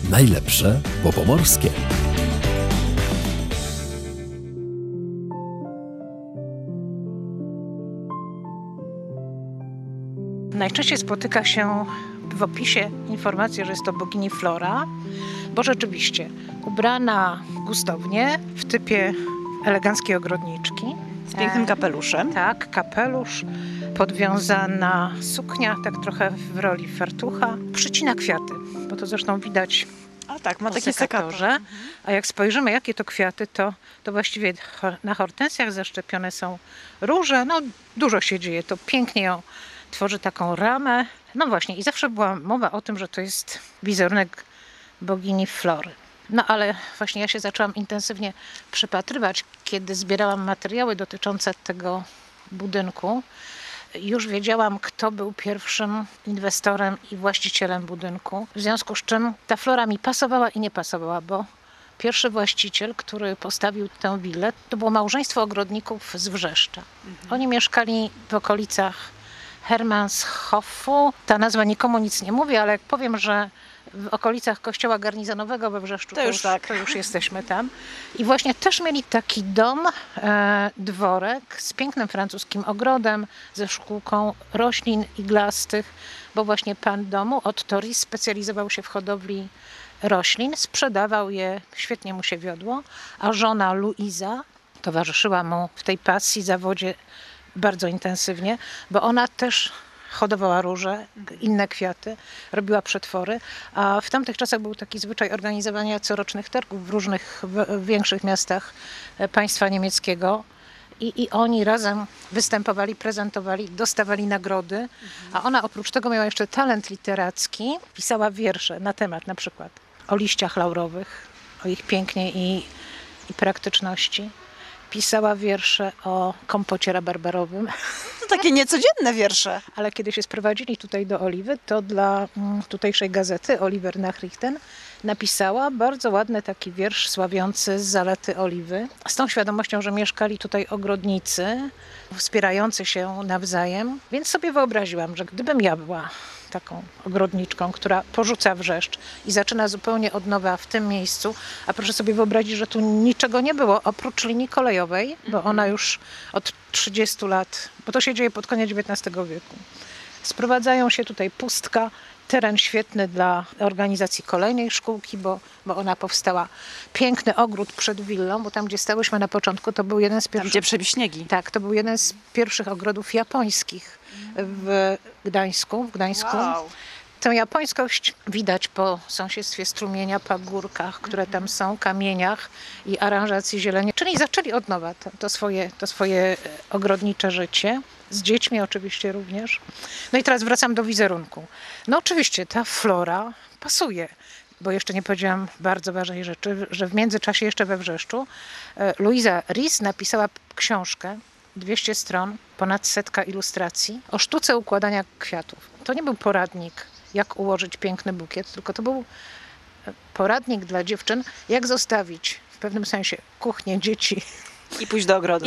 Najlepsze po pomorskie. Najczęściej spotyka się w opisie informację, że jest to bogini Flora, bo rzeczywiście ubrana gustownie w typie eleganckiej ogrodniczki. Z pięknym kapeluszem. Tak, kapelusz, podwiązana suknia, tak trochę w roli fartucha. Przycina kwiaty, bo to zresztą widać A tak, ma w takie sekatorze. A jak spojrzymy, jakie to kwiaty, to właściwie na hortensjach zaszczepione są róże. No dużo się dzieje, to pięknie ją tworzy taką ramę. No właśnie i zawsze była mowa o tym, że to jest wizerunek bogini Flory. No ale właśnie ja się zaczęłam intensywnie przypatrywać, kiedy zbierałam materiały dotyczące tego budynku. Już wiedziałam, kto był pierwszym inwestorem i właścicielem budynku. W związku z czym ta Flora mi pasowała i nie pasowała, bo pierwszy właściciel, który postawił tę willę, to było małżeństwo ogrodników z Wrzeszcza. Oni mieszkali w okolicach Hermanshoffu. Ta nazwa nikomu nic nie mówi, ale jak powiem, że w okolicach kościoła garnizonowego we Wrzeszczu, to już jesteśmy tam. I właśnie też mieli taki dom, dworek z pięknym francuskim ogrodem, ze szkółką roślin iglastych, bo właśnie pan domu, Otto Ries, specjalizował się w hodowli roślin, sprzedawał je, świetnie mu się wiodło, a żona Luiza towarzyszyła mu w tej pasji, zawodzie bardzo intensywnie, bo ona też hodowała róże, inne kwiaty, robiła przetwory, a w tamtych czasach był taki zwyczaj organizowania corocznych targów w różnych większych miastach państwa niemieckiego i oni razem występowali, prezentowali, dostawali nagrody, a ona oprócz tego miała jeszcze talent literacki, pisała wiersze na temat na przykład o liściach laurowych, o ich pięknie i praktyczności. Pisała wiersze o kompocie rabarbarowym. To takie niecodzienne wiersze. Ale kiedy się sprowadzili tutaj do Oliwy, to dla tutejszej gazety Oliver Nachrichten napisała bardzo ładny taki wiersz sławiący zalety Oliwy. Z tą świadomością, że mieszkali tutaj ogrodnicy, wspierający się nawzajem. Więc sobie wyobraziłam, że gdybym ja była taką ogrodniczką, która porzuca Wrzeszcz i zaczyna zupełnie od nowa w tym miejscu, a proszę sobie wyobrazić, że tu niczego nie było oprócz linii kolejowej, bo ona już od 30 lat, bo to się dzieje pod koniec XIX wieku. Sprowadzają się tutaj pustka, teren świetny dla organizacji kolejnej szkółki, bo ona powstała. Piękny ogród przed willą, bo tam, gdzie stałyśmy na początku, to był jeden z pierwszych... Tam, gdzie przebiśniegi. Tak, to był jeden z pierwszych ogrodów japońskich w Gdańsku. Wow. Tę japońskość widać po sąsiedztwie strumienia, pagórkach, które tam są, kamieniach i aranżacji zieleni. Czyli zaczęli od nowa to swoje ogrodnicze życie. Z dziećmi oczywiście również. No i teraz wracam do wizerunku. No oczywiście ta Flora pasuje, bo jeszcze nie powiedziałam bardzo ważnej rzeczy, że w międzyczasie jeszcze we Wrzeszczu Luiza Ries napisała książkę, 200 stron, ponad 100 ilustracji o sztuce układania kwiatów. To nie był poradnik, jak ułożyć piękny bukiet, tylko to był poradnik dla dziewczyn, jak zostawić w pewnym sensie kuchnię, dzieci. I pójść do ogrodu.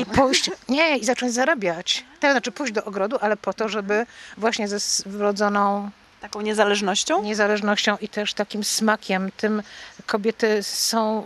I zacząć zarabiać. To znaczy pójść do ogrodu, ale po to, żeby właśnie ze wrodzoną Taką niezależnością i też takim smakiem. Tym kobiety są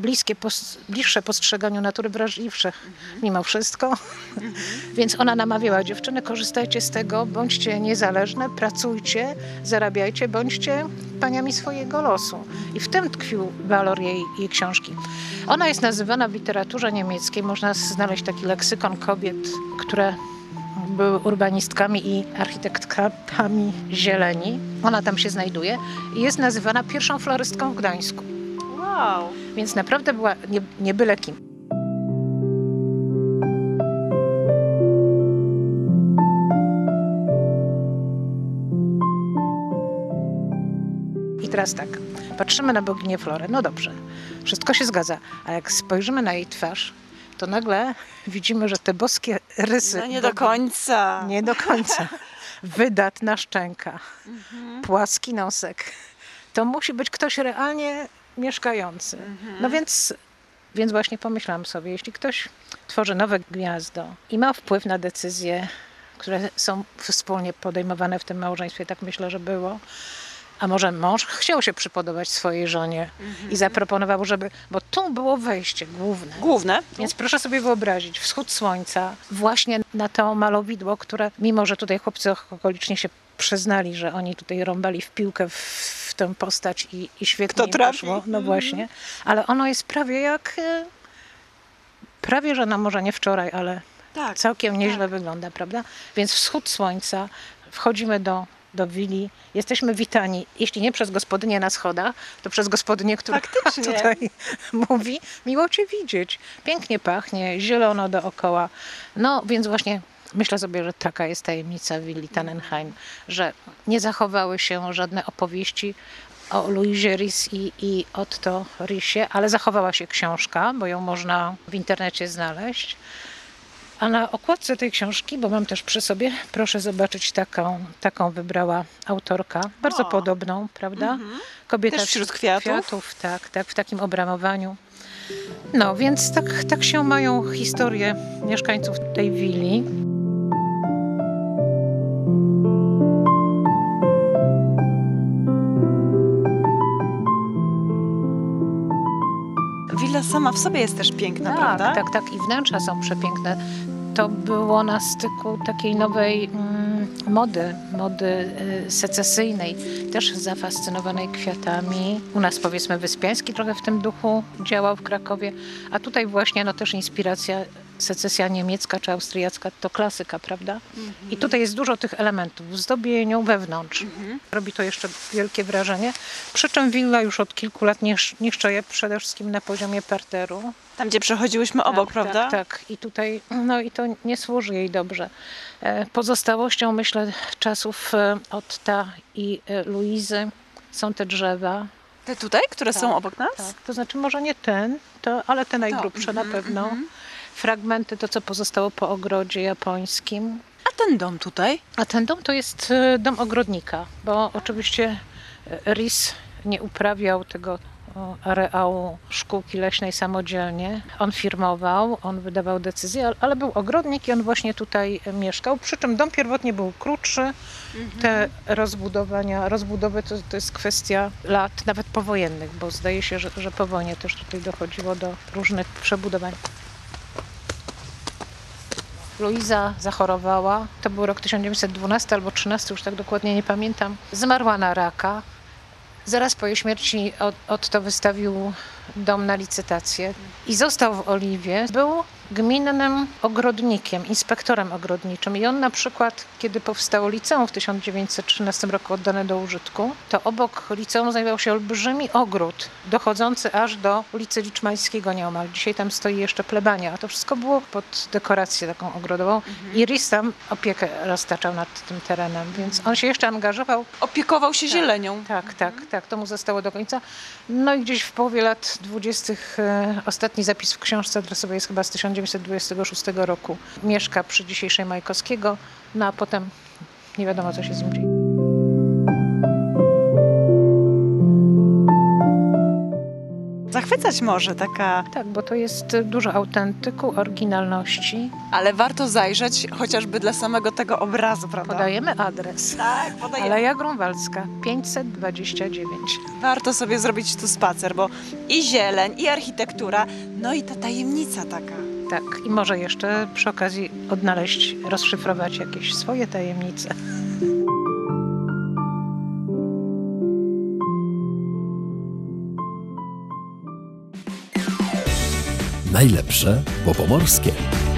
bliższe postrzeganiu natury, wrażliwsze mimo wszystko. Więc ona namawiała dziewczyny, korzystajcie z tego, bądźcie niezależne, pracujcie, zarabiajcie, bądźcie paniami swojego losu. I w tym tkwił walor jej książki. Ona jest nazywana w literaturze niemieckiej, można znaleźć taki leksykon kobiet, które były urbanistkami i architektkami zieleni. Ona tam się znajduje i jest nazywana pierwszą florystką w Gdańsku. Wow. Więc naprawdę była nie byle kim. I teraz tak, patrzymy na boginię Florę. No dobrze, wszystko się zgadza, a jak spojrzymy na jej twarz, to nagle widzimy, że te boskie rysy... No nie do końca. Nie do końca. Wydatna szczęka, płaski nosek. To musi być ktoś realnie mieszkający. No więc właśnie pomyślałam sobie, jeśli ktoś tworzy nowe gniazdo i ma wpływ na decyzje, które są wspólnie podejmowane w tym małżeństwie, tak myślę, że było, A może mąż chciał się przypodobać swojej żonie i zaproponował, bo tu było wejście główne. Główne? Więc proszę sobie wyobrazić, wschód słońca właśnie na to malowidło, które mimo, że tutaj chłopcy okolicznie się przyznali, że oni tutaj rąbali w piłkę w tę postać i świetnie im poszło. No właśnie. Ale ono jest prawie, że no może nie wczoraj, ale całkiem nieźle wygląda, prawda? Więc wschód słońca, wchodzimy do willi, jesteśmy witani, jeśli nie przez gospodynię na schodach, to przez gospodynię, która tutaj mówi, miło cię widzieć, pięknie pachnie, zielono dookoła. No więc właśnie myślę sobie, że taka jest tajemnica willi Tannenheim, że nie zachowały się żadne opowieści o Louisie Ries i Otto Risie, ale zachowała się książka, bo ją można w internecie znaleźć. A na okładce tej książki, bo mam też przy sobie, proszę zobaczyć, taką wybrała autorka, bardzo podobną, prawda? Kobieta też wśród kwiatów. Tak, w takim obramowaniu. No, więc tak się mają historie mieszkańców tej willi. Willa sama w sobie jest też piękna, prawda? Tak. I wnętrza są przepiękne. To było na styku takiej nowej mody secesyjnej, też zafascynowanej kwiatami. U nas powiedzmy Wyspiański trochę w tym duchu działał w Krakowie, a tutaj właśnie no też inspiracja secesja niemiecka czy austriacka to klasyka, prawda? I tutaj jest dużo tych elementów w zdobieniu wewnątrz. Robi to jeszcze wielkie wrażenie. Przy czym willa już od kilku lat niszczeje przede wszystkim na poziomie parteru. Tam, gdzie przechodziłyśmy obok, prawda? Tak. I tutaj, no i to nie służy jej dobrze. Pozostałością, myślę, czasów Otta i Luizy są te drzewa. Te tutaj, które są obok nas? Tak. To znaczy może nie ale te najgrubsze na pewno. Fragmenty, to co pozostało po ogrodzie japońskim. A ten dom tutaj? A ten dom to jest dom ogrodnika, bo oczywiście Ries nie uprawiał tego areału szkółki leśnej samodzielnie. On firmował, on wydawał decyzje, ale był ogrodnik i on właśnie tutaj mieszkał. Przy czym dom pierwotnie był krótszy. Te rozbudowy to jest kwestia lat nawet powojennych, bo zdaje się, że po wojnie też tutaj dochodziło do różnych przebudowań. Luiza zachorowała, to był rok 1912 albo 13, już tak dokładnie nie pamiętam. Zmarła na raka. Zaraz po jej śmierci Otto wystawił dom na licytację i został w Oliwie. Był gminnym ogrodnikiem, inspektorem ogrodniczym i on na przykład, kiedy powstało liceum w 1913 roku oddane do użytku, to obok liceum znajdował się olbrzymi ogród dochodzący aż do ulicy Liczmańskiego nieomal. Dzisiaj tam stoi jeszcze plebania, a to wszystko było pod dekorację taką ogrodową i Ries tam opiekę roztaczał nad tym terenem, więc on się jeszcze angażował. Opiekował się zielenią. Tak, to mu zostało do końca. No i gdzieś w połowie lat 20. Ostatni zapis w książce adresowej jest chyba z 1926 roku. Mieszka przy dzisiejszej Majkowskiego, no a potem nie wiadomo, co się z nim dzieje. Zachwycać może taka... Tak, bo to jest dużo autentyku, oryginalności. Ale warto zajrzeć chociażby dla samego tego obrazu, prawda? Podajemy adres. Tak, podajemy. Aleja Grunwaldzka, 529. Warto sobie zrobić tu spacer, bo i zieleń, i architektura, no i ta tajemnica taka. Tak, i może jeszcze przy okazji odnaleźć, rozszyfrować jakieś swoje tajemnice. Najlepsze po pomorskie.